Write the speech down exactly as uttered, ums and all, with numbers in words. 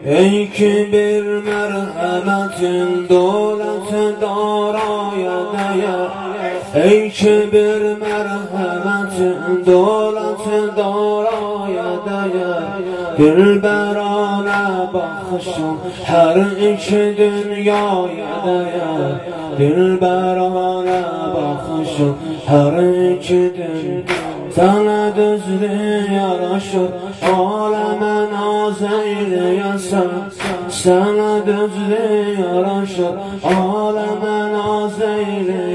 Ey ki bir merhametin dolaşı daraya değer. Ey ki bir merhametin dolaşı daraya değer. Dilberane bakışın her iki dünyaya değer. Dilberane bakışın her iki dünyaya. Sana düzlü yaraşır aleme naz eyleyesin. Sana düzlü yaraşır aleme